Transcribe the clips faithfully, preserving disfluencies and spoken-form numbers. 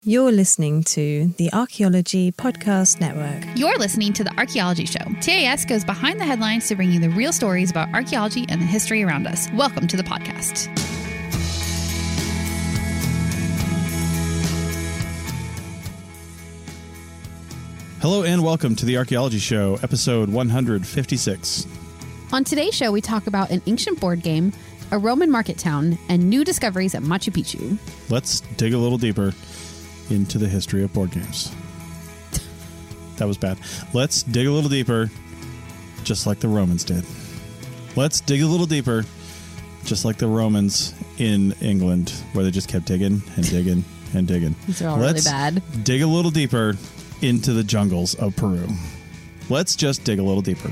You're listening to the Archaeology Podcast Network. You're listening to The Archaeology Show. T A S goes behind the headlines to bring you the real stories about archaeology and the history around us. Welcome to the podcast. Hello and welcome to The Archaeology Show, episode one hundred fifty-six. On today's show, we talk about an ancient board game, a Roman market town, and new discoveries at Machu Picchu. Let's dig a little deeper into the history of board games. That was bad. Let's dig a little deeper, just like the Romans did. Let's dig a little deeper, just like the Romans in England, where they just kept digging and digging and digging. These are all Let's really bad. Dig a little deeper into the jungles of Peru. Let's just dig a little deeper.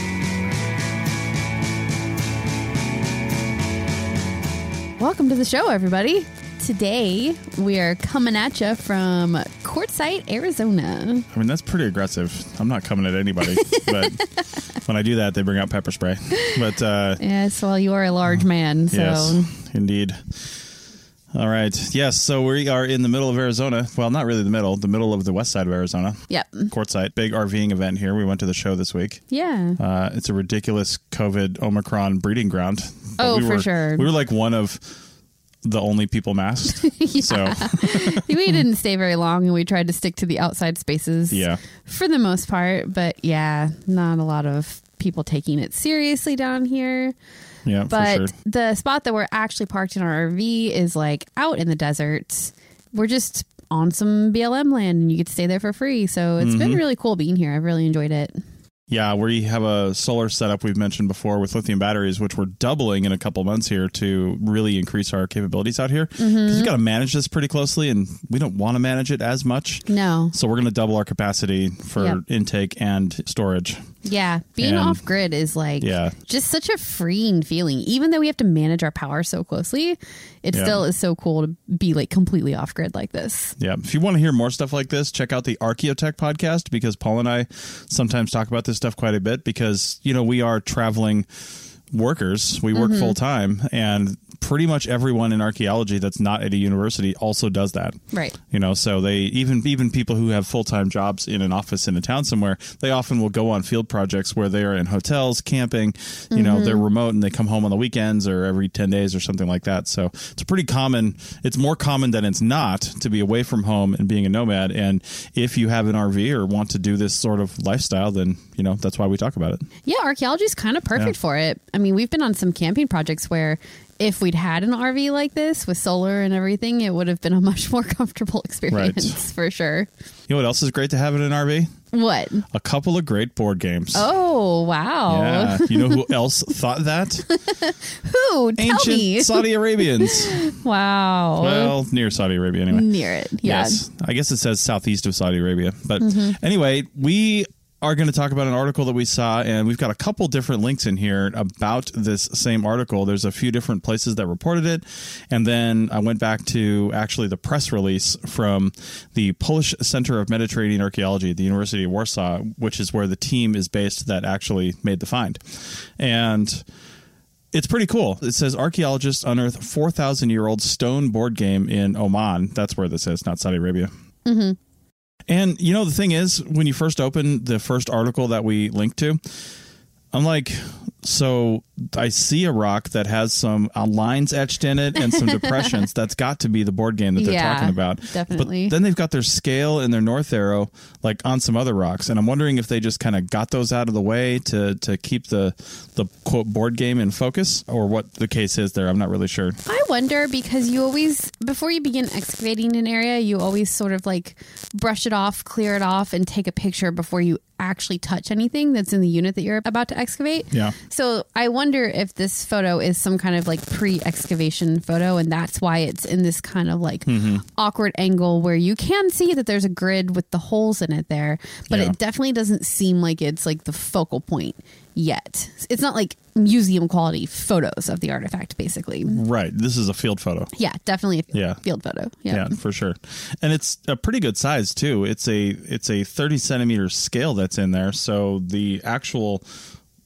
Welcome to the show, everybody. Today, we are coming at you from Quartzsite, Arizona. I mean, that's pretty aggressive. I'm not coming at anybody, but when I do that, they bring out pepper spray. But uh, Yes, well, you are a large man, so... yes, indeed. All right. Yes, so we are in the middle of Arizona. Well, not really the middle, the middle of the west side of Arizona. Yep. Quartzsite, big RVing event here. We went to the show this week. Yeah. Uh, it's a ridiculous COVID Omicron breeding ground. But Oh, we for were, sure. We were like one of the only people masked. Yeah. So We didn't stay very long, and we tried to stick to the outside spaces yeah. for the most part. But yeah, not a lot of people taking it seriously down here. Yeah, But for sure. the spot that we're actually parked in our R V is like out in the desert. We're just on some B L M land, and you get to stay there for free. So it's Mm-hmm. been really cool being here. I've really enjoyed it. Yeah, we have a solar setup we've mentioned before with lithium batteries, which we're doubling in a couple months here to really increase our capabilities out here. Because Mm-hmm. we've got to manage this pretty closely, and we don't want to manage it as much. No. So we're going to double our capacity for Yep. intake and storage. Yeah. Being And- off grid is like Yeah. just such a freeing feeling. Even though we have to manage our power so closely, it Yeah. still is so cool to be like completely off grid like this. Yeah. If you want to hear more stuff like this, check out the Archaeotech podcast, because Paul and I sometimes talk about this stuff quite a bit because, you know, we are traveling workers. We work Mm-hmm. full time, and pretty much everyone in archaeology that's not at a university also does that. Right. You know, so they even even people who have full-time jobs in an office in a town somewhere, they often will go on field projects where they are in hotels, camping, you Mm-hmm. know, they're remote and they come home on the weekends or every ten days or something like that. So it's pretty common. It's more common than it's not to be away from home and being a nomad. And if you have an R V or want to do this sort of lifestyle, then, you know, that's why we talk about it. Yeah, archaeology is kind of perfect Yeah. for it. I mean, we've been on some camping projects where if we'd had an R V like this with solar and everything, it would have been a much more comfortable experience for sure. You know what else is great to have in an R V? What? A couple of great board games. Oh, wow. Yeah. You know who else thought that? Who? Tell Ancient me. Saudi Arabians. Wow. Well, near Saudi Arabia anyway. Near it. Yeah. Yes. I guess it says southeast of Saudi Arabia. But Mm-hmm. anyway, we are going to talk about an article that we saw, and we've got a couple different links in here about this same article. There's a few different places that reported it. And then I went back to actually the press release from the Polish Center of Mediterranean Archaeology at the University of Warsaw, which is where the team is based that actually made the find. And it's pretty cool. It says archaeologists unearth four thousand year old stone board game in Oman. That's where this is, not Saudi Arabia. Mm-hmm. And, you know, the thing is, when you first open the first article that we linked to, I'm like, so I see a rock that has some uh, lines etched in it and some depressions. That's got to be the board game that they're Yeah, talking about. definitely. But then they've got their scale and their north arrow like on some other rocks. And I'm wondering if they just kind of got those out of the way to, to keep the, the quote board game in focus, or what the case is there. I'm not really sure. I wonder, because you always, before you begin excavating an area, you always sort of like brush it off, clear it off, and take a picture before you actually touch anything that's in the unit that you're about to excavate. Yeah. So I wonder if this photo is some kind of like pre-excavation photo, and that's why it's in this kind of like Mm-hmm. awkward angle where you can see that there's a grid with the holes in it there, but Yeah. it definitely doesn't seem like it's like the focal point yet. It's not like museum quality photos of the artifact, basically. Right. This is a field photo. Yeah, definitely a Yeah. field photo. Yeah. Yeah. for sure. And it's a pretty good size too. It's a it's a thirty centimeter scale that's in there. So the actual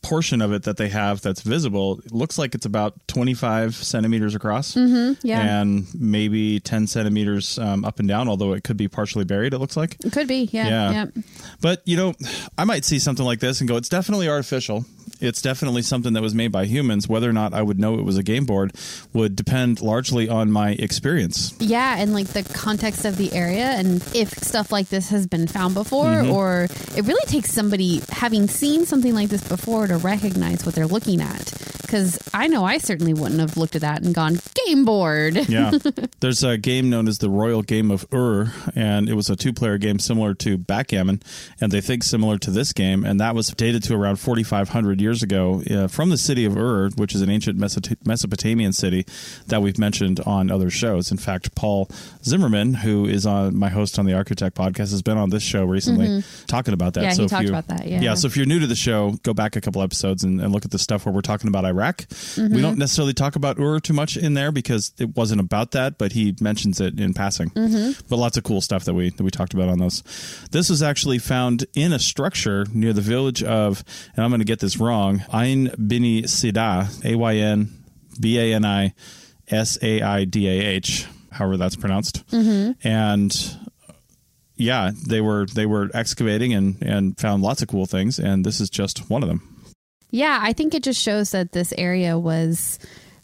portion of it that they have that's visible, it looks like it's about twenty-five centimeters across, mm-hmm, yeah. and maybe ten centimeters um, up and down, although it could be partially buried, it looks like. It could be, yeah. Yeah. yeah. But, you know, I might see something like this and go, it's definitely artificial. It's definitely something that was made by humans. Whether or not I would know it was a game board would depend largely on my experience. Yeah, and like the context of the area, and if stuff like this has been found before, Mm-hmm. or it really takes somebody having seen something like this before to recognize what they're looking at. Because I know I certainly wouldn't have looked at that and gone, game board. Yeah. There's a game known as the Royal Game of Ur, and it was a two-player game similar to backgammon, and they think similar to this game, and that was dated to around forty-five hundred years ago uh, from the city of Ur, which is an ancient Meso- Mesopotamian city that we've mentioned on other shows. In fact, Paul Zimmerman, who is on my host on the Architect podcast, has been on this show recently mm-hmm. talking about that. Yeah, so he if talked you, about that, yeah. Yeah, so if you're new to the show, go back a couple episodes and, and look at the stuff where we're talking about Iraq. Mm-hmm. We don't necessarily talk about Ur too much in there because it wasn't about that, but he mentions it in passing. Mm-hmm. But lots of cool stuff that we that we talked about on those. This was actually found in a structure near the village of, and I'm going to get this wrong, Ain Bini Sidah, A Y N B A N I S A I D A H, however that's pronounced. Mm-hmm. And yeah, they were they were excavating and, and found lots of cool things, and this is just one of them. Yeah, I think it just shows that this area was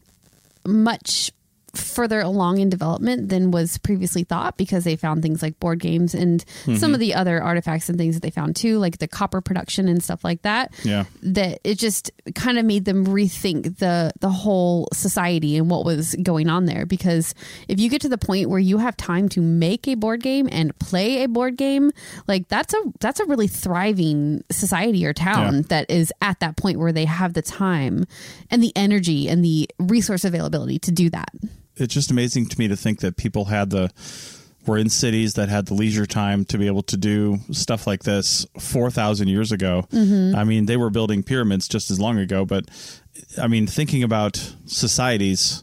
much further along in development than was previously thought, because they found things like board games and mm-hmm. some of the other artifacts and things that they found too, like the copper production and stuff like that. Yeah. That it just kind of made them rethink the the whole society and what was going on there. Because if you get to the point where you have time to make a board game and play a board game, like that's a that's a really thriving society or town yeah. that is at that point where they have the time and the energy and the resource availability to do that. It's just amazing to me to think that people had the were in cities that had the leisure time to be able to do stuff like this four thousand years ago. Mm-hmm. I mean, they were building pyramids just as long ago, but I mean, thinking about societies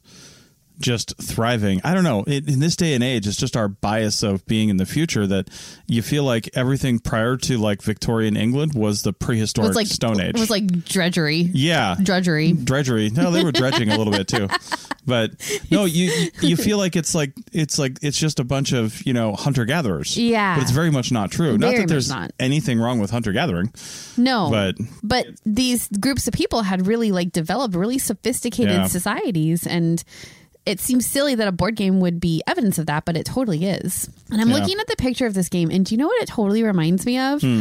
just thriving. I don't know. It, in this day and age, it's just our bias of being in the future that you feel like everything prior to like Victorian England was the prehistoric like, Stone Age. It was like drudgery. Yeah. Drudgery. Drudgery. No, they were dredging a little bit too. But no, you you feel like it's like it's like it's just a bunch of, you know, hunter gatherers. Yeah. But it's very much not true. Very not that there's not. anything wrong with hunter gathering. No. But but these groups of people had really like developed really sophisticated yeah. societies, and it seems silly that a board game would be evidence of that, but it totally is. And I'm yeah. looking at the picture of this game, and do you know what it totally reminds me of? Hmm.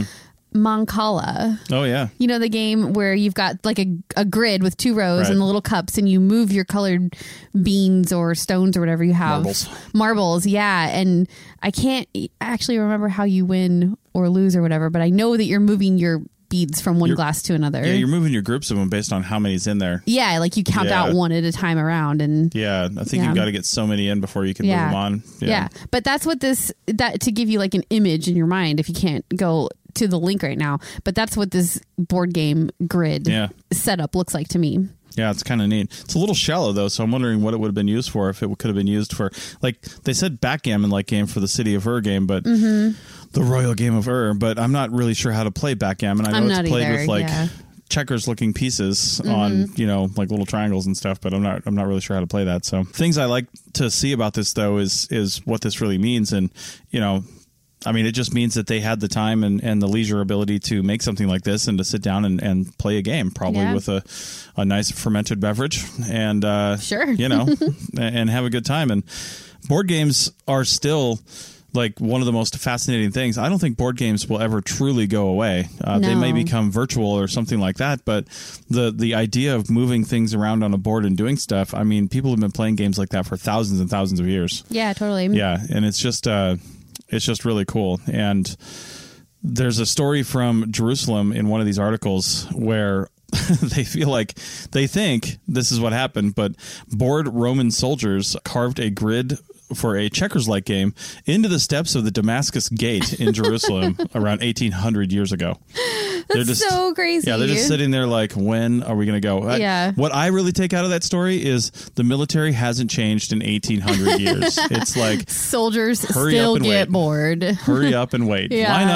Mancala. Oh, yeah. You know, the game where you've got like a, a grid with two rows right. and the little cups, and you move your colored beans or stones or whatever you have. Marbles. Marbles, yeah. And I can't actually remember how you win or lose or whatever, but I know that you're moving your beads from one you're, glass to another. Yeah, you're moving your groups of them based on how many's in there. Yeah, like you count yeah. out one at a time around, and yeah, I think yeah. you've got to get so many in before you can yeah. move them on. Yeah. yeah, but that's what this that to give you like an image in your mind if you can't go to the link right now. But that's what this board game grid yeah. setup looks like to me. Yeah, it's kind of neat. It's a little shallow, though, so I'm wondering what it would have been used for, if it could have been used for, like, they said backgammon-like game for the City of Ur game, but mm-hmm. the Royal Game of Ur, but I'm not really sure how to play backgammon. I know I'm it's not played either, with, like, yeah. checkers-looking pieces mm-hmm. on, you know, like little triangles and stuff, but I'm not I'm not really sure how to play that. So things I like to see about this, though, is is what this really means, and, you know, I mean, it just means that they had the time and, and the leisure ability to make something like this and to sit down and, and play a game, probably yeah. with a, a nice fermented beverage and, uh, sure. you know, and have a good time. And board games are still like one of the most fascinating things. I don't think board games will ever truly go away. Uh, no. They may become virtual or something like that, but the, the idea of moving things around on a board and doing stuff, I mean, people have been playing games like that for thousands and thousands of years. Yeah, totally. Yeah. And it's just, uh, it's just really cool. And there's a story from Jerusalem in one of these articles where they feel like they think this is what happened, but bored Roman soldiers carved a grid for a checkers-like game into the steps of the Damascus Gate in Jerusalem around eighteen hundred years ago. That's they're just, so crazy. Yeah, they're just sitting there like, when are we going to go? Yeah. I, what I really take out of that story is the military hasn't changed in eighteen hundred years. It's like soldiers hurry still up and get wait. bored. Hurry up and wait. Yeah. Line up.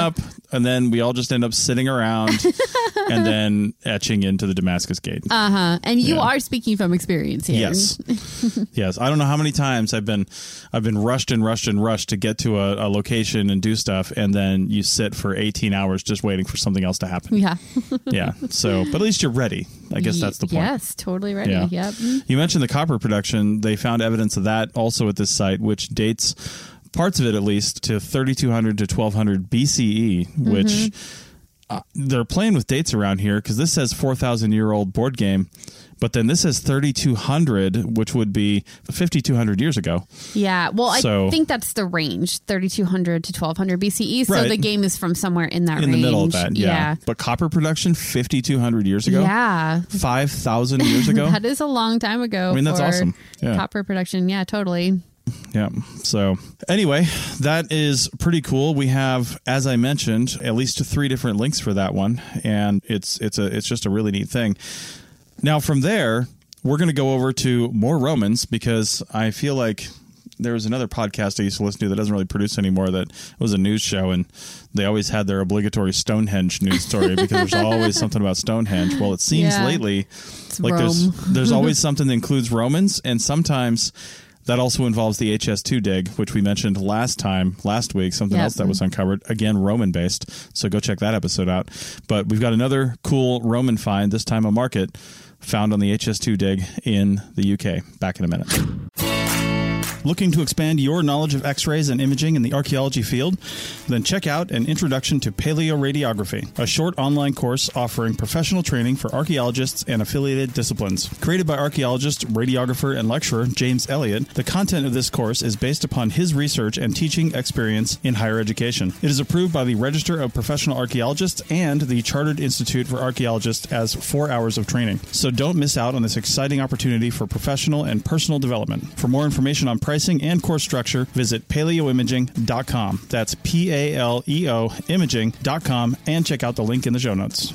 and then we all just end up sitting around and then etching into the Damascus Gate. Uh-huh. And you Yeah. are speaking from experience here. Yes. Yes. I don't know how many times I've been I've been rushed and rushed and rushed to get to a, a location and do stuff, and then you sit for eighteen hours just waiting for something else to happen. Yeah. Yeah. So, but at least you're ready. I guess that's the point. Yes, totally ready. Yeah. Yep. You mentioned the copper production. They found evidence of that also at this site, which dates parts of it at least to thirty-two hundred to twelve hundred B C E, which Mm-hmm. uh, they're playing with dates around here because this says four thousand year old board game, but then this says thirty-two hundred, which would be fifty-two hundred years ago. Yeah. Well, So- I think that's the range, thirty-two hundred to twelve hundred B C E. So Right. the game is from somewhere in that In range. the middle of that, yeah. Yeah. But copper production fifty-two hundred years ago? Yeah. five thousand years ago? That is a long time ago. I mean, that's for awesome. Yeah. Copper production. Yeah, totally. Yeah. So anyway, that is pretty cool. We have, as I mentioned, at least three different links for that one, and it's it's a it's just a really neat thing. Now from there, we're going to go over to more Romans because I feel like there was another podcast I used to listen to that doesn't really produce anymore that was a news show, and they always had their obligatory Stonehenge news story because there's always something about Stonehenge. Well, it seems Yeah. lately It's like Rome. there's there's always something that includes Romans, and sometimes that also involves the H S two dig, which we mentioned last time, last week, something Yep. else that was uncovered, again, Roman-based. So go check that episode out. But we've got another cool Roman find, this time a market, found on the H S two dig in the U K. Back in a minute. Looking to expand your knowledge of X-rays and imaging in the archaeology field? Then check out An Introduction to Paleoradiography, a short online course offering professional training for archaeologists and affiliated disciplines. Created by archaeologist, radiographer, and lecturer James Elliott, the content of this course is based upon his research and teaching experience in higher education. It is approved by the Register of Professional Archaeologists and the Chartered Institute for Archaeologists as four hours of training. So don't miss out on this exciting opportunity for professional and personal development. For more information on pricing and course structure, visit paleo imaging dot com. That's P A L E O imaging dot com, and check out the link in the show notes.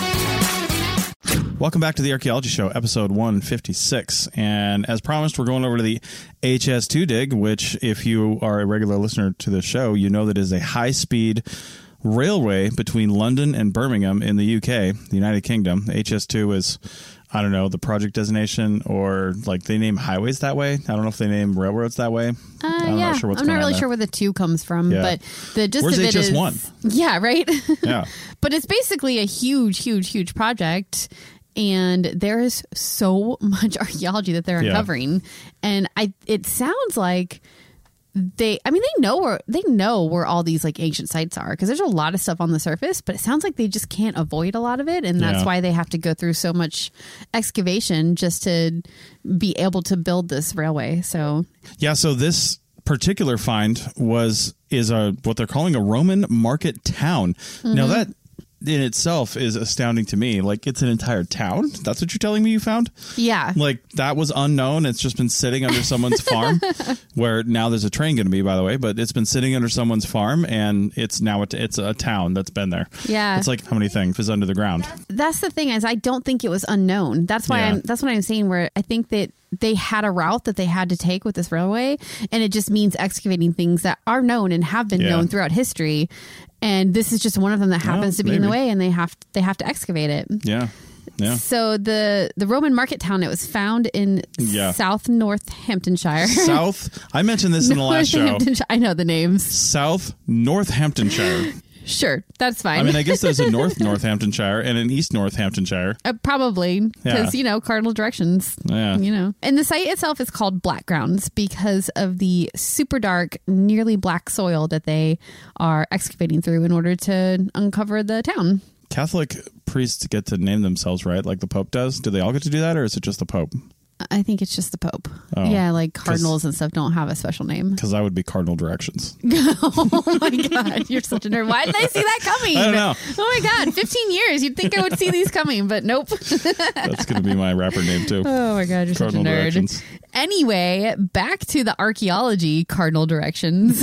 Welcome back to the Archaeology Show, episode one fifty-six. And as promised, we're going over to the H S two dig, which, if you are a regular listener to the show, you know that is a high-speed railway between London and Birmingham in the U K, the United Kingdom. H S two is, I don't know, the project designation, or like they name highways that way. I don't know if they name railroads that way. Uh, I'm yeah, not sure what's I'm not going really on sure where the two comes from, Yeah. but the gist Where's of it H S one? is, yeah, right. Yeah. But it's basically a huge, huge, huge project, and there is so much archaeology that they're Yeah. uncovering, and I. It sounds like they. I mean, they know where they know where all these like ancient sites are because there's a lot of stuff on the surface, but it sounds like they just can't avoid a lot of it, and that's Yeah. why they have to go through so much excavation just to be able to build this railway. So Yeah, so this particular find was is a what they're calling a Roman market town. Mm-hmm. Now that in itself is astounding to me. Like, it's an entire town? That's what you're telling me you found? yeah. Like, that was unknown. It's just been sitting under someone's farm, where now there's a train going to be, by the way, but it's been sitting under someone's farm, and it's now a, it's a town that's been there. Yeah. It's like how many things is under the ground? That's the thing, is I don't think it was unknown. That's why Yeah. I'm that's what I'm saying, where I think that they had a route that they had to take with this railway, and it just means excavating things that are known and have been Yeah. known throughout history. And this is just one of them that happens Well, to be in the maybe. way, and they have they have to excavate it. Yeah. Yeah. So the the Roman market town, it was found in Yeah. South Northamptonshire. South, I mentioned this in the last show. Northamptonshire. I know the names. South Northamptonshire. Sure, that's fine. I mean, I guess there's a North Northamptonshire and an East Northamptonshire. Uh, probably because Yeah. you know cardinal directions. Yeah. You know, and the site itself is called Black Grounds because of the super dark, nearly black soil that they are excavating through in order to uncover the town. Catholic priests get to name themselves, right? Like the Pope does. Do they all get to do that, or is it just the Pope? I think it's just the Pope. Oh. Yeah, like cardinals and stuff don't have a special name. Because that would be cardinal directions. Oh my God, you're such a nerd. Why didn't I see that coming? I don't know. Oh my God, fifteen years. You'd think I would see these coming, but nope. That's going to be my rapper name too. Oh my God, you're Cardinal such a nerd. directions. Anyway, back to the archaeology cardinal directions.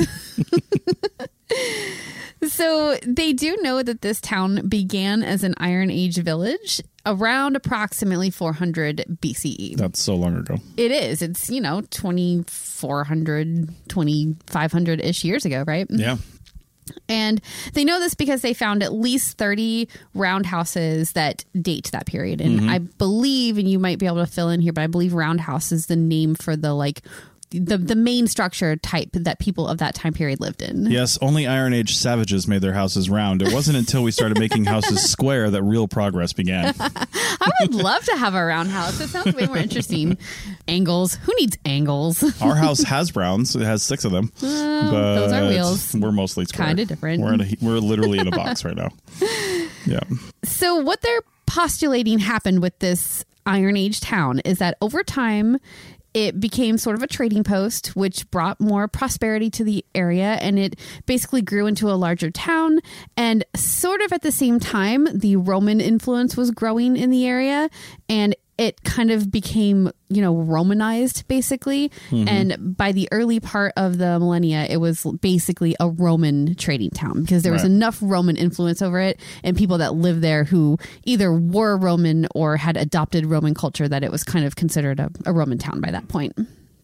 So they do know that this town began as an Iron Age village around approximately four hundred B C E. That's so long ago. It is. It's, you know, twenty-four hundred, twenty-five hundred-ish years ago, right? Yeah. And they know this because they found at least thirty roundhouses that date that period. And mm-hmm. I believe, and you might be able to fill in here, but I believe roundhouse is the name for the like the the main structure type that people of that time period lived in. Yes, only Iron Age savages made their houses round. It wasn't until we started making houses square that real progress began. I would love to have a round house. It sounds way more interesting. Angles. Who needs angles? Our house has rounds. It has six of them. Well, but those are wheels. We're mostly square. Kind of different. We're, in a, we're literally in a box right now. Yeah. So what they're postulating happened with this Iron Age town is that over time, it became sort of a trading post, which brought more prosperity to the area, and it basically grew into a larger town. And sort of at the same time, the Roman influence was growing in the area, and it kind of became, you know, Romanized, basically. Mm-hmm. And by the early part of the millennia, it was basically a Roman trading town because there was right. enough Roman influence over it and people that lived there who either were Roman or had adopted Roman culture that it was kind of considered a, a Roman town by that point.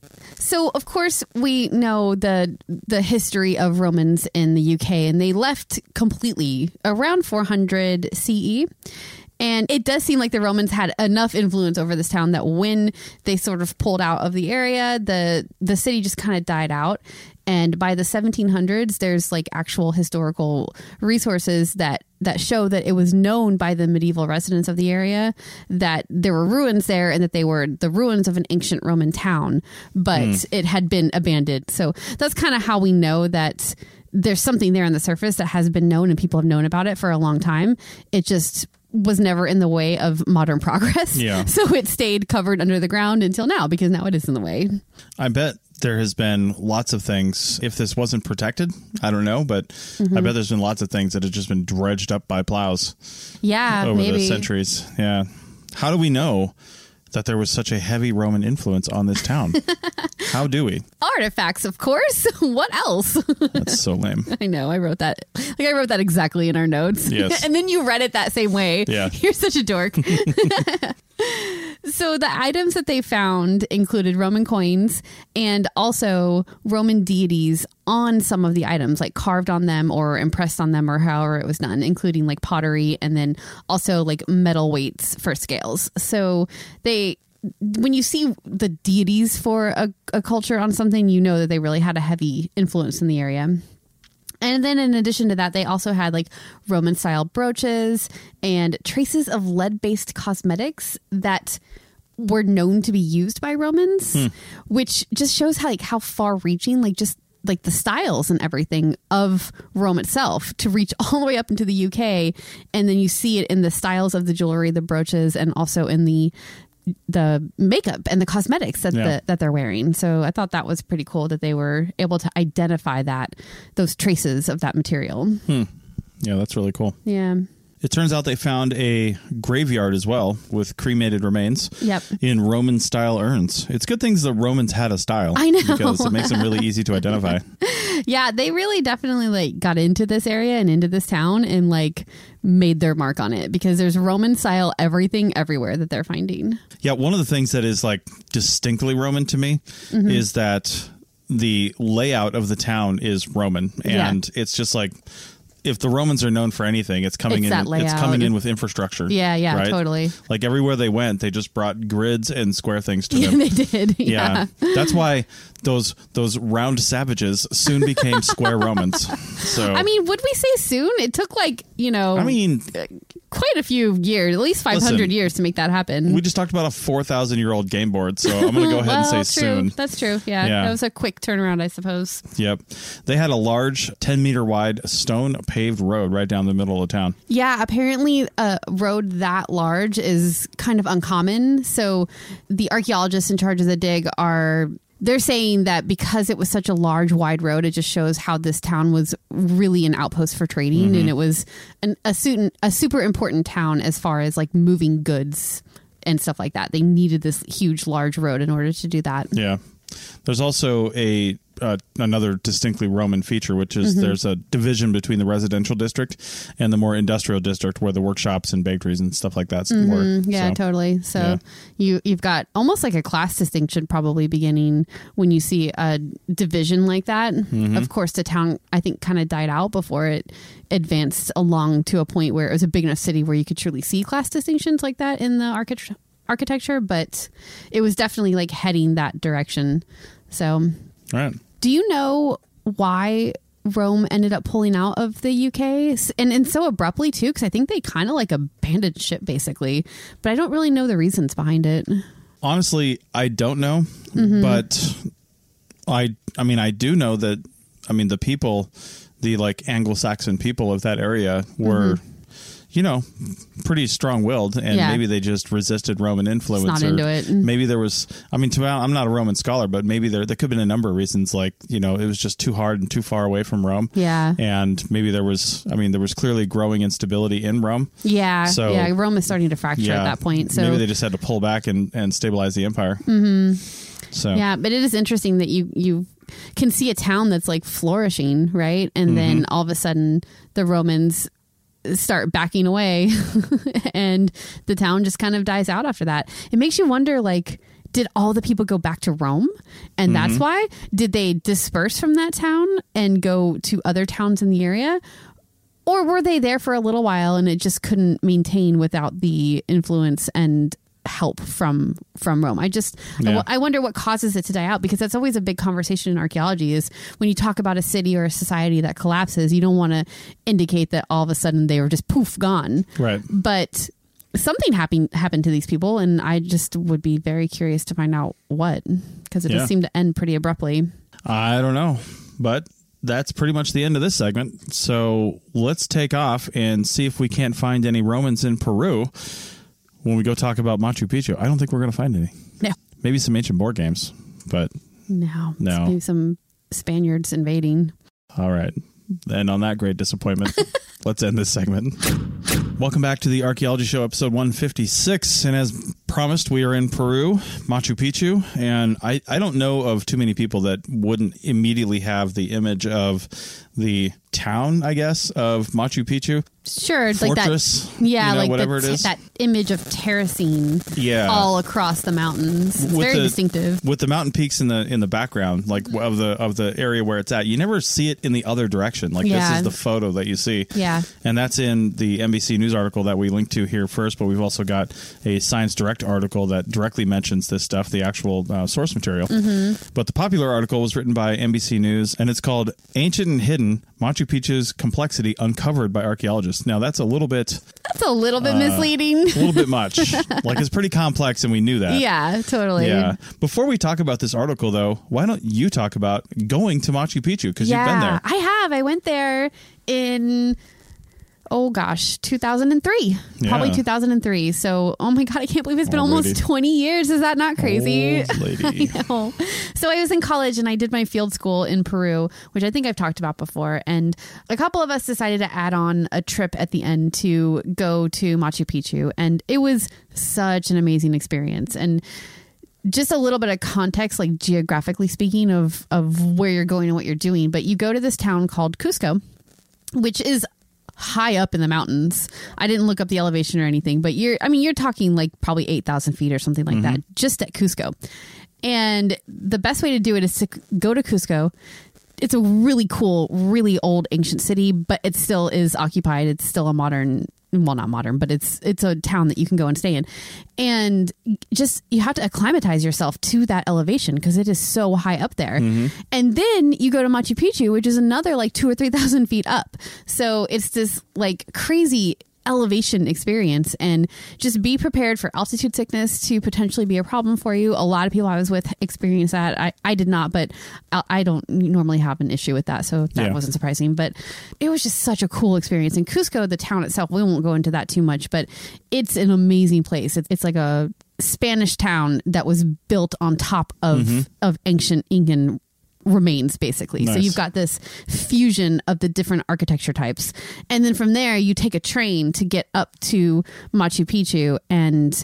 So, of course, we know the the history of Romans in the U K, and they left completely around four hundred C E. And it does seem like the Romans had enough influence over this town that when they sort of pulled out of the area, the the city just kind of died out. And by the seventeen hundreds, there's like actual historical resources that that show that it was known by the medieval residents of the area that there were ruins there and that they were the ruins of an ancient Roman town, but mm. it had been abandoned. So that's kind of how we know that there's something there on the surface that has been known and people have known about it for a long time. It just was never in the way of modern progress. Yeah. So it stayed covered under the ground until now because now it is in the way. I bet there has been lots of things. If this wasn't protected, I don't know, but mm-hmm. I bet there's been lots of things that have just been dredged up by plows. Yeah, over maybe. the centuries. Yeah. How do we know that there was such a heavy Roman influence on this town? How do we? Artifacts, of course. What else? That's so lame. I know. I wrote that. Like I wrote that exactly in our notes. Yes. And then you read it that same way. Yeah. You're such a dork. So the items that they found included Roman coins and also Roman deities on some of the items, like carved on them or impressed on them or however it was done, including like pottery and then also like metal weights for scales. So they, when you see the deities for a, a culture on something, you know that they really had a heavy influence in the area. And then in addition to that, they also had like Roman style brooches and traces of lead based cosmetics that were known to be used by Romans, hmm. which just shows how like how far reaching, like just like the styles and everything of Rome itself to reach all the way up into the U K. And then you see it in the styles of the jewelry, the brooches, and also in the the makeup and the cosmetics that yeah. the, that they're wearing. So I thought that was pretty cool that they were able to identify that, those traces of that material. Hmm. Yeah, that's really cool. Yeah. It turns out they found a graveyard as well with cremated remains yep. in Roman style urns. It's good things the Romans had a style. I know. Because it makes them really easy to identify. Yeah, they really definitely like got into this area and into this town and like made their mark on it because there's Roman style everything everywhere that they're finding. Yeah, one of the things that is like distinctly Roman to me mm-hmm. is that the layout of the town is Roman and yeah. it's just like if the Romans are known for anything, it's coming it's in. It's coming in with infrastructure. Yeah, yeah, right? totally. Like everywhere they went, they just brought grids and square things to yeah, them. They did. Yeah. yeah, that's why those those round savages soon became square Romans. So I mean, would we say soon? It took like you know. I mean, quite a few years, at least five hundred listen, years to make that happen. We just talked about a four thousand year old game board, so I'm going to go ahead well, and say true. soon. That's true. Yeah, yeah, that was a quick turnaround, I suppose. Yep, they had a large ten meter wide stone paved road right down the middle of town. Yeah, apparently a road that large is kind of uncommon. So the archaeologists in charge of the dig are they're saying that because it was such a large, wide road, it just shows how this town was really an outpost for trading, mm-hmm. and it was an, a, a super important town as far as like moving goods and stuff like that. They needed this huge, large road in order to do that. Yeah. There's also a uh, another distinctly Roman feature, which is mm-hmm. there's a division between the residential district and the more industrial district where the workshops and bakeries and stuff like that mm-hmm. were. Yeah, so, totally. So yeah. you, you've got almost like a class distinction probably beginning when you see a division like that. Mm-hmm. Of course, the town, I think, kind of died out before it advanced along to a point where it was a big enough city where you could truly see class distinctions like that in the architecture. architecture, but it was definitely like heading that direction. So, right. Do you know why Rome ended up pulling out of the U K? And, and so abruptly too, because I think they kind of like abandoned ship basically, but I don't really know the reasons behind it. Honestly, I don't know, mm-hmm. but I, I mean, I do know that, I mean, the people, the like Anglo-Saxon people of that area were, mm-hmm. you know, pretty strong-willed, and yeah. maybe they just resisted Roman influence. It's not or into it. Maybe there was, I mean, to, I'm not a Roman scholar, but maybe there there could have been a number of reasons, like, you know, it was just too hard and too far away from Rome. Yeah. And maybe there was, I mean, there was clearly growing instability in Rome. Yeah. So, yeah, Rome is starting to fracture yeah, at that point. So maybe they just had to pull back and, and stabilize the empire. Mm-hmm. So yeah, but it is interesting that you, you can see a town that's like flourishing, right? And mm-hmm. then all of a sudden the Romans start backing away and the town just kind of dies out after that. It makes you wonder, like, did all the people go back to Rome? And mm-hmm. that's why? Did they disperse from that town and go to other towns in the area? Or were they there for a little while and it just couldn't maintain without the influence and help from from Rome? I just yeah. I, I wonder what causes it to die out, because that's always a big conversation in archaeology, is when you talk about a city or a society that collapses, you don't want to indicate that all of a sudden they were just poof gone, right? But something happened happened to these people, and I just would be very curious to find out what, because it yeah. just seemed to end pretty abruptly. I don't know, but that's pretty much the end of this segment, so let's take off and see if we can't find any Romans in Peru when we go talk about Machu Picchu. I don't think we're going to find any. No. Maybe some ancient board games, but no. No. Maybe some Spaniards invading. All right. And on that great disappointment, let's end this segment. Welcome back to the Archaeology Show, episode one fifty-six. And as promised, we are in Peru, Machu Picchu. And I, I don't know of too many people that wouldn't immediately have the image of the town, I guess, of Machu Picchu. Sure, Fortress, like that. Yeah, you know, like whatever the, it is. That image of terracing yeah. all across the mountains. It's with very the, distinctive. With the mountain peaks in the in the background, like of the of the area where it's at. You never see it in the other direction. Like yeah. this is the photo that you see. Yeah. And that's in the N B C News article that we linked to here first, but we've also got a Science Direct article that directly mentions this stuff, the actual uh, source material. Mm-hmm. But the popular article was written by N B C News, and it's called Ancient and Hidden, Machu Picchu's Complexity Uncovered by Archaeologists. Now, that's a little bit... That's a little bit uh, misleading. A little bit much. Like, it's pretty complex, and we knew that. Yeah, totally. Yeah. Before we talk about this article, though, why don't you talk about going to Machu Picchu? Because yeah, you've been there. I have. I went there in... Oh gosh, two thousand three, yeah. Probably two thousand three. So, oh my God, I can't believe it's been Old almost lady. twenty years. Is that not crazy? Old lady. I know. So I was in college and I did my field school in Peru, which I think I've talked about before. And a couple of us decided to add on a trip at the end to go to Machu Picchu. And it was such an amazing experience. And just a little bit of context, like geographically speaking, of, of where you're going and what you're doing. But you go to this town called Cusco, which is high up in the mountains. I didn't look up the elevation or anything, but you're, I mean, you're talking like probably eight thousand feet or something like mm-hmm. that, just at Cusco. And the best way to do it is to go to Cusco. It's a really cool, really old ancient city, but it still is occupied. It's still a modern, well, not modern, but it's, it's a town that you can go and stay in. And just, you have to acclimatize yourself to that elevation because it is so high up there. Mm-hmm. And then you go to Machu Picchu, which is another like two or three thousand feet up. So it's this like crazy elevation experience, and just be prepared for altitude sickness to potentially be a problem for you. A lot of people I was with experienced that. I, I did not, but I, I don't normally have an issue with that. So that yeah. wasn't surprising, but it was just such a cool experience. And Cusco, the town itself, we won't go into that too much, but it's an amazing place. It's, it's like a Spanish town that was built on top of, mm-hmm. of ancient Incan remains, basically. Nice. So you've got this fusion of the different architecture types. And then from there, you take a train to get up to Machu Picchu, and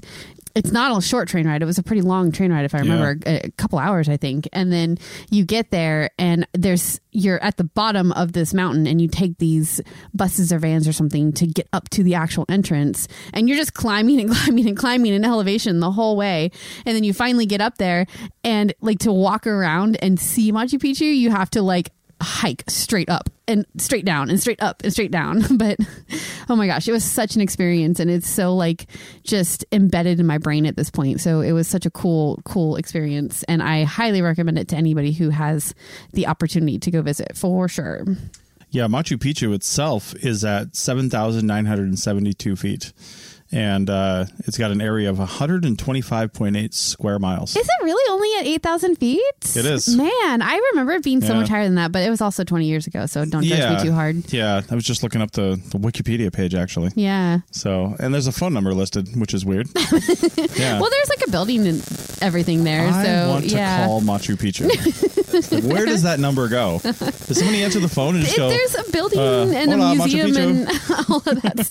it's not a short train ride. It was a pretty long train ride, if I remember, yeah. a, a couple hours, I think. And then you get there and there's, you're at the bottom of this mountain and you take these buses or vans or something to get up to the actual entrance. And you're just climbing and climbing and climbing in elevation the whole way. And then you finally get up there and like to walk around and see Machu Picchu, you have to like hike straight up and straight down and straight up and straight down. But oh my gosh, it was such an experience, and it's so like just embedded in my brain at this point. So it was such a cool cool experience, and I highly recommend it to anybody who has the opportunity to go visit, for sure. Yeah, Machu Picchu itself is at seven thousand nine hundred seventy-two feet. And uh, it's got an area of one hundred twenty-five point eight square miles. Is it really only at eight thousand feet? It is. Man, I remember it being so yeah. much higher than that, but it was also twenty years ago, so don't judge yeah. me too hard. Yeah, I was just looking up the, the Wikipedia page, actually. Yeah. So, and there's a phone number listed, which is weird. yeah. Well, there's like a building and everything there. I so, want to yeah. call Machu Picchu. Like, where does that number go? Does somebody answer the phone and just it, go, there's a building uh, and hola, a museum and all of that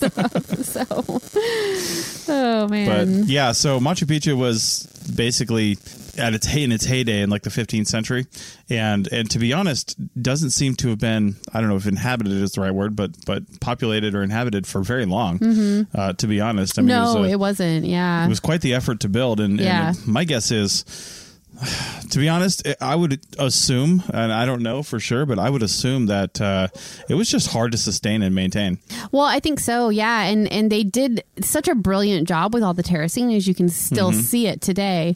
stuff. So, oh man. But yeah, so Machu Picchu was basically at its hey in its heyday in like the fifteenth century, and and to be honest, doesn't seem to have been, I don't know if inhabited is the right word, but but populated or inhabited for very long. Mm-hmm. Uh, to be honest, I mean, no, it, was a, it wasn't. Yeah, it was quite the effort to build, and, yeah. and my guess is, to be honest, I would assume, and I don't know for sure, but I would assume that uh, it was just hard to sustain and maintain. Well, I think so, yeah. And and they did such a brilliant job with all the terracing, as you can still mm-hmm. see it today.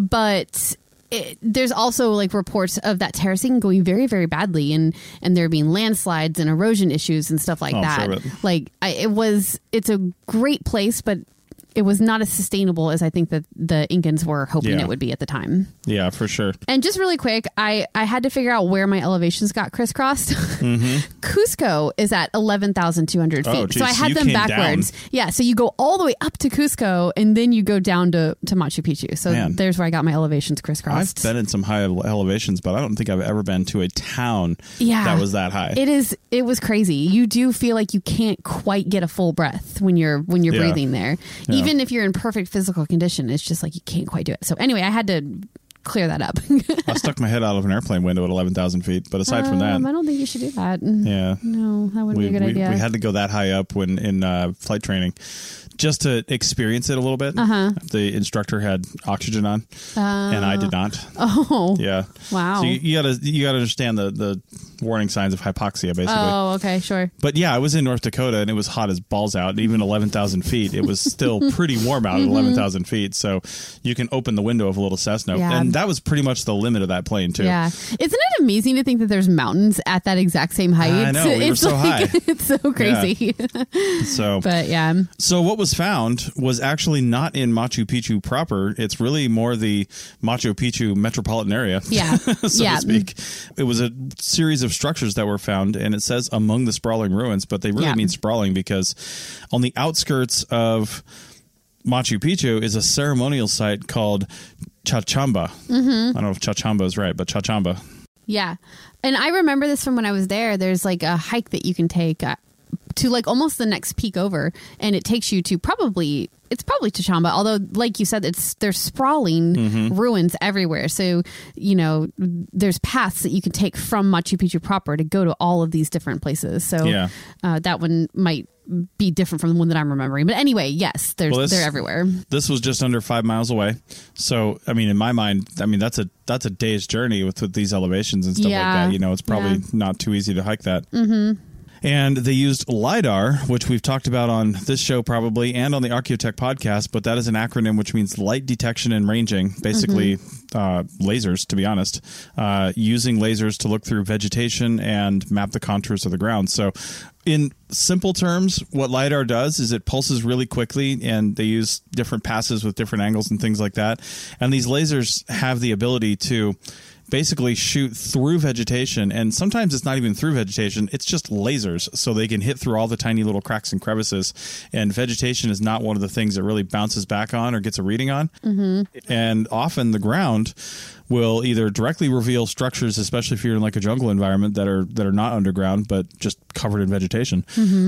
But it, there's also like reports of that terracing going very, very badly, and, and there being landslides and erosion issues and stuff like oh, that. Sure, like I, it was, it's a great place, but it was not as sustainable as I think that the Incans were hoping yeah. it would be at the time. Yeah, for sure. And just really quick, I, I had to figure out where my elevations got crisscrossed. Mm-hmm. Cusco is at eleven thousand two hundred feet. Oh, geez, so I had you them came backwards. Down. Yeah, so you go all the way up to Cusco and then you go down to, to Machu Picchu. So Man. there's where I got my elevations crisscrossed. I've been in some high elevations, but I don't think I've ever been to a town yeah, that was that high. It is. It was crazy. You do feel like you can't quite get a full breath when you're when you're yeah. breathing there. Yeah. Even if you're in perfect physical condition, it's just like you can't quite do it. So anyway, I had to clear that up. I stuck my head out of an airplane window at eleven thousand feet, but aside um, from that, I don't think you should do that. Yeah, no, that wouldn't we, be a good we, idea. We had to go that high up when in uh, flight training, just to experience it a little bit. Uh-huh. The instructor had oxygen on, uh, and I did not. Oh, yeah, wow. So you, you gotta you gotta understand the the warning signs of hypoxia, basically. Oh, okay, sure. But yeah, I was in North Dakota and it was hot as balls out. Even eleven thousand feet, it was still pretty warm out mm-hmm. at eleven thousand feet. So you can open the window of a little Cessna. Yeah. And that was pretty much the limit of that plane, too. Yeah. Isn't it amazing to think that there's mountains at that exact same height? I know. We it's were so like, high. It's so crazy. Yeah. So, but yeah. So what was found was actually not in Machu Picchu proper. It's really more the Machu Picchu metropolitan area, yeah. so yeah. to speak. It was a series of structures that were found, and it says among the sprawling ruins, but they really yeah. mean sprawling because on the outskirts of Machu Picchu is a ceremonial site called Chachamba. Mm-hmm. I don't know if Chachamba is right, but Chachamba. Yeah. And I remember this from when I was there. There's like a hike that you can take uh, to like almost the next peak over, and it takes you to probably it's probably Chachamba, although like you said, it's there's sprawling mm-hmm. ruins everywhere. So, you know, there's paths that you can take from Machu Picchu proper to go to all of these different places. So yeah. uh, that one might be different from the one that I'm remembering. But anyway, yes, there's well, this, they're everywhere. This was just under five miles away. So, I mean, in my mind, I mean, that's a that's a day's journey with, with these elevations and stuff yeah. like that. You know, it's probably yeah. not too easy to hike that. Mm-hmm. And they used LiDAR, which we've talked about on this show probably and on the Archaeotech podcast, but that is an acronym which means light detection and ranging, basically mm-hmm. uh, lasers, to be honest, uh, using lasers to look through vegetation and map the contours of the ground. So in simple terms, what LiDAR does is it pulses really quickly, and they use different passes with different angles and things like that. And these lasers have the ability to basically shoot through vegetation, and sometimes it's not even through vegetation, it's just lasers, so they can hit through all the tiny little cracks and crevices, and vegetation is not one of the things that really bounces back on or gets a reading on. Mm-hmm. And often the ground will either directly reveal structures, especially if you're in like a jungle environment, that are that are not underground but just covered in vegetation. Mm-hmm.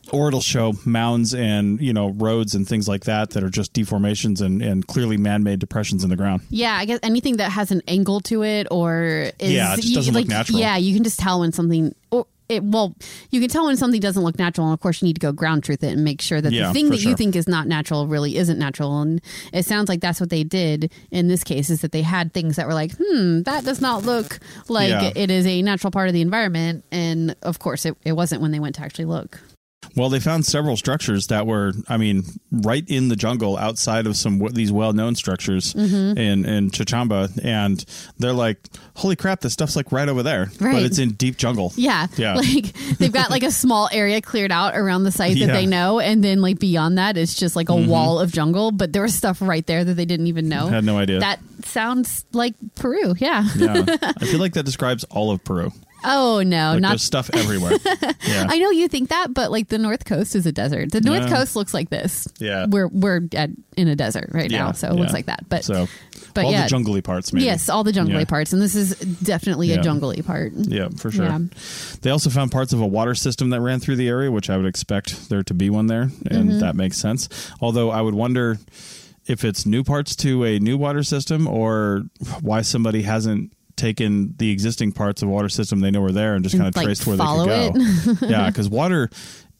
or it'll show mounds and, you know, roads and things like that that are just deformations and, and clearly man-made depressions in the ground. Yeah, I guess anything that has an angle to it or is... Yeah, it just doesn't like, look natural. Yeah, you can just tell when something... Or, It, well, you can tell when something doesn't look natural, and of course you need to go ground truth it and make sure that Yeah, the thing for that you sure. think is not natural really isn't natural. And it sounds like that's what they did in this case, is that they had things that were like, hmm, that does not look like Yeah. it is a natural part of the environment. And of course it, it wasn't when they went to actually look. Well, they found several structures that were, I mean, right in the jungle outside of some w- these well-known structures Mm-hmm. in, in Chachamba. And they're like, holy crap, this stuff's like right over there. Right. But it's in deep jungle. Yeah. Yeah. Like they've got like a small area cleared out around the site that Yeah. they know. And then like beyond that, it's just like a Mm-hmm. wall of jungle. But there was stuff right there that they didn't even know. Had no idea. That sounds like Peru. Yeah. Yeah. I feel like that describes all of Peru. Oh, no, Like not there's stuff everywhere. Yeah. I know you think that, but like the North Coast is a desert. The North Yeah. Coast looks like this. Yeah. We're we're at, in a desert right Yeah, now, so it looks yeah. like that. But So but all yeah, the jungly parts, maybe. yes, all the jungly Yeah. parts, and this is definitely Yeah. a jungly part. Yeah, for sure. Yeah. They also found parts of a water system that ran through the area, which I would expect there to be one there, and Mm-hmm. that makes sense. Although I would wonder if it's new parts to a new water system or why somebody hasn't taken the existing parts of a water system they know were there and just kind of Like, traced where follow they could go. Yeah, because water,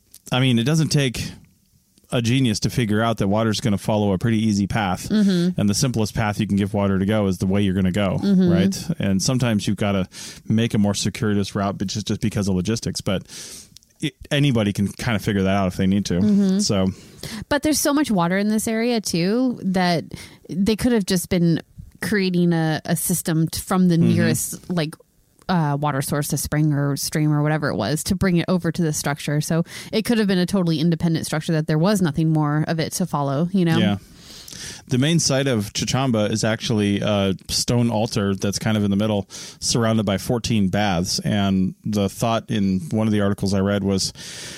I mean, it doesn't take a genius to figure out that water is going to follow a pretty easy path. Mm-hmm. And the simplest path you can give water to go is the way you're going to go, Mm-hmm. right? And sometimes you've got to make a more circuitous route, but just, just because of logistics. But it, anybody can kind of figure that out if they need to. Mm-hmm. So, But there's so much water in this area too that they could have just been creating a, a system t- from the Mm-hmm. nearest like uh, water source, a spring or stream or whatever it was, to bring it over to the structure. So it could have been a totally independent structure that there was nothing more of it to follow, you know? yeah. The main site of Chachamba is actually a stone altar that's kind of in the middle, surrounded by fourteen baths. And the thought in one of the articles I read was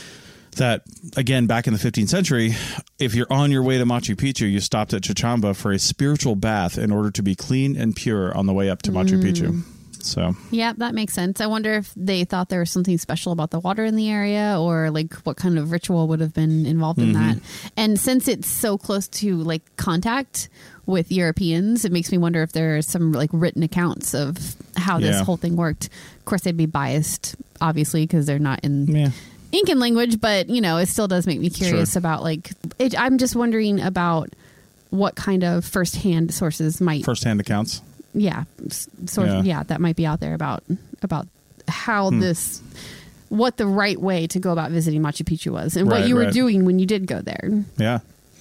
that, again, back in the fifteenth century, if you're on your way to Machu Picchu, you stopped at Chachamba for a spiritual bath in order to be clean and pure on the way up to Machu Picchu. So, Yeah, that makes sense. I wonder if they thought there was something special about the water in the area, or like what kind of ritual would have been involved in Mm-hmm. that. And since it's so close to like contact with Europeans, it makes me wonder if there are some like written accounts of how this Yeah. whole thing worked. Of course, they'd be biased, obviously, because they're not in yeah. Incan language, but you know, it still does make me curious Sure. about like, it, I'm just wondering about what kind of firsthand sources might Firsthand accounts. yeah, s- sort Yeah. of, yeah, that might be out there about about how Hmm. this, what the right way to go about visiting Machu Picchu was, and what Right, you were right. doing when you did go there. Yeah.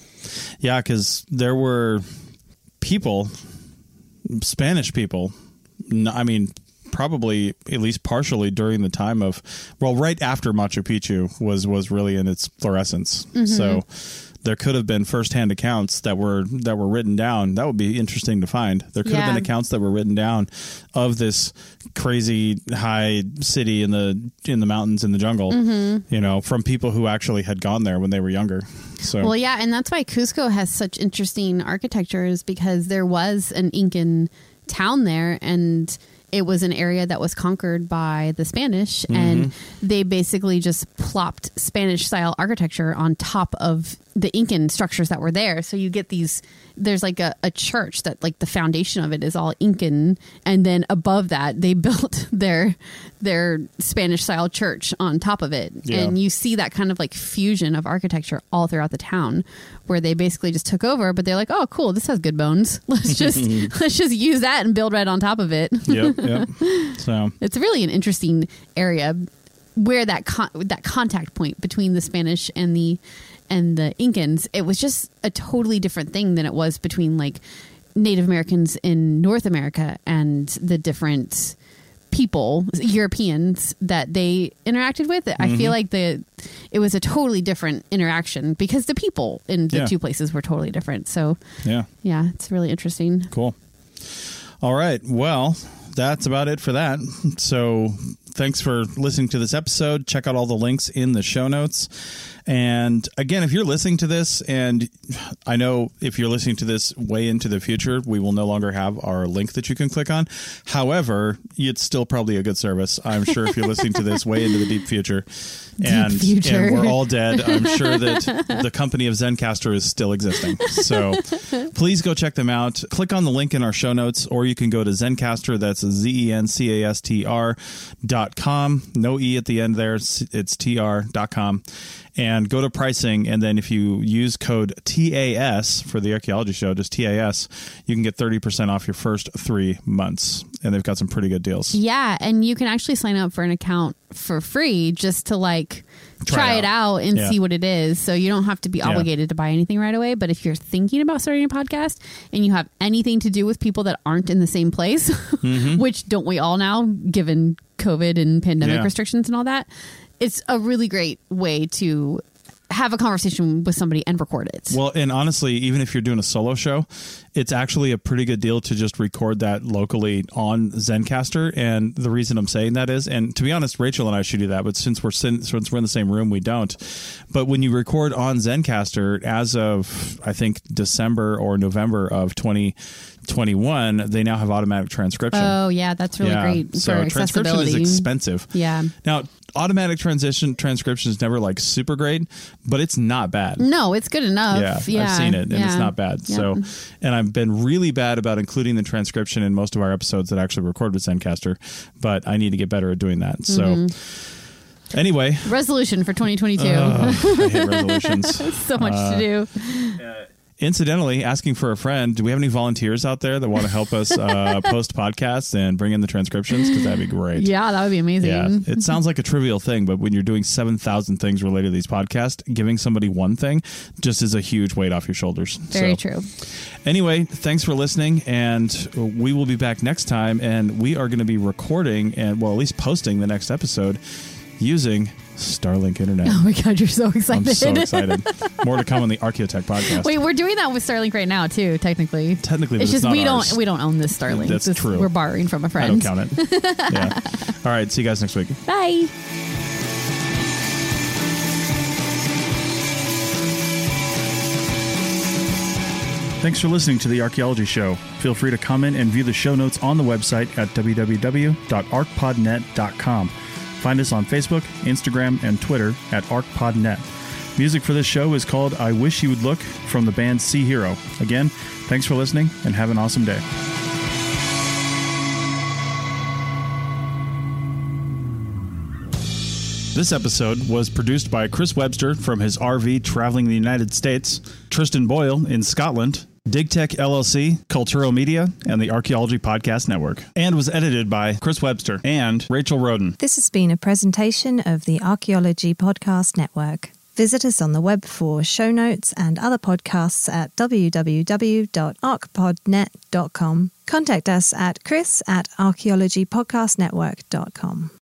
Yeah, because there were people, Spanish people, n- I mean, probably at least partially during the time of, well, right after Machu Picchu was, was really in its fluorescence. Mm-hmm. So there could have been firsthand accounts that were that were written down. That would be interesting to find. There could have Yeah. been accounts that were written down of this crazy high city in the in the mountains in the jungle, Mm-hmm. you know, from people who actually had gone there when they were younger. So Well, yeah, and that's why Cusco has such interesting architecture, is because there was an Incan town there, and it was an area that was conquered by the Spanish, and they basically just plopped Spanish style architecture on top of the Incan structures that were there. So you get these, there's like a, a church that like the foundation of it is all Incan, and then above that they built their their Spanish style church on top of it. Yeah. And you see that kind of like fusion of architecture all throughout the town, where they basically just took over, but they're like, oh cool, this has good bones. Let's just let's just use that and build right on top of it. yep, yep. So It's really an interesting area where that con- that contact point between the Spanish and the and the Incans, it was just a totally different thing than it was between like Native Americans in North America and the different people, Europeans, that they interacted with. I Mm-hmm. feel like the it was a totally different interaction because the people in the Yeah. two places were totally different. So yeah, yeah, it's really interesting. cool. All right. Well, that's about it for that. So thanks for listening to this episode. Check out all the links in the show notes. And again, if you're listening to this, and I know if you're listening to this way into the future, we will no longer have our link that you can click on. However, it's still probably a good service. I'm sure if you're listening to this way into the deep future, and, deep future. and we're all dead, I'm sure that the company of Zencastr is still existing. So please go check them out. Click on the link in our show notes, or you can go to Zencastr. That's Z E N C A S T R dot com. No E at the end there. It's T R dot com. And go to pricing, and then if you use code T A S for the Archaeology Show, just T A S, you can get thirty percent off your first three months. And they've got some pretty good deals. Yeah, and you can actually sign up for an account for free just to like try, Try it out, and Yeah. see what it is. So you don't have to be obligated to buy anything right away. But if you're thinking about starting a podcast and you have anything to do with people that aren't in the same place, mm-hmm. which don't we all now, given COVID and pandemic Yeah. restrictions and all that, it's a really great way to have a conversation with somebody and record it. Well, and honestly, even if you're doing a solo show, it's actually a pretty good deal to just record that locally on Zencastr. And the reason I'm saying that is, and to be honest, Rachel and I should do that, but since we're since we're in the same room, we don't. But when you record on Zencastr, as of I think December or November of twenty twenty-one, they now have automatic transcription. Oh yeah, that's really Yeah. great So for transcription accessibility. is expensive. Yeah. Now, automatic transition transcription is never like super great, but it's not bad. No, it's good enough. Yeah, Yeah, I've seen it, and yeah. it's not bad. Yep. So, and I've been really bad about including the transcription in most of our episodes that I actually record with Zencastr, but I need to get better at doing that. So, Mm-hmm. anyway, resolution for twenty twenty-two. uh, I hate resolutions. So much Uh, to do. Incidentally, asking for a friend, do we have any volunteers out there that want to help us uh, post podcasts and bring in the transcriptions? Because that'd be great. Yeah, that would be amazing. Yeah, it sounds like a trivial thing, but when you're doing seven thousand things related to these podcasts, giving somebody one thing just is a huge weight off your shoulders. Very So, true. Anyway, thanks for listening, and we will be back next time, and we are going to be recording and, well, at least posting the next episode using Starlink Internet. Oh my God, you're so excited. I'm so excited. More to come on the Archaeotech podcast. Wait, we're doing that with Starlink right now too, technically. Technically, but it's it's just not we ours. don't we don't own this Starlink. That's This- true. We're borrowing from a I friend. don't count it. Yeah. All right, see you guys next week. Bye. Thanks for listening to The Archaeology Show. Feel free to comment and view the show notes on the website at w w w dot arc pod net dot com. Find us on Facebook, Instagram, and Twitter at ArcPodNet. Music for this show is called I Wish You Would Look from the band Sea Hero. Again, thanks for listening and have an awesome day. This episode was produced by Chris Webster from his R V traveling the United States, Tristan Boyle in Scotland, DigTech L L C, Cultural Media, and the Archaeology Podcast Network, and was edited by Chris Webster and Rachel Roden. This has been a presentation of the Archaeology Podcast Network. Visit us on the web for show notes and other podcasts at w w w dot arc pod net dot com. Contact us at chris at archaeology podcast network dot com.